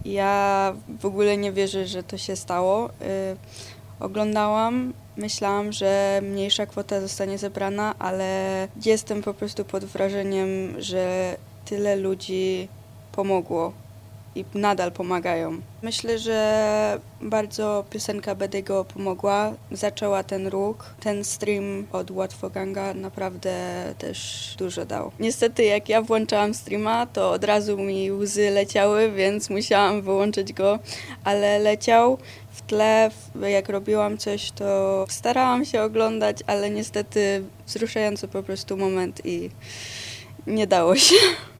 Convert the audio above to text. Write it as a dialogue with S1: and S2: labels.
S1: Ja w ogóle nie wierzę, że to się stało. Oglądałam, myślałam, że mniejsza kwota zostanie zebrana, ale jestem po prostu pod wrażeniem, że tyle ludzi pomogło i nadal pomagają. Myślę, że bardzo piosenka Bedygo pomogła, zaczęła ten ruch. Ten stream od Łatwo Ganga naprawdę też dużo dał. Niestety jak ja włączałam streama, to od razu mi łzy leciały, więc musiałam wyłączyć go, ale leciał. W tle, jak robiłam coś, to starałam się oglądać, ale niestety wzruszający po prostu moment i nie dało się.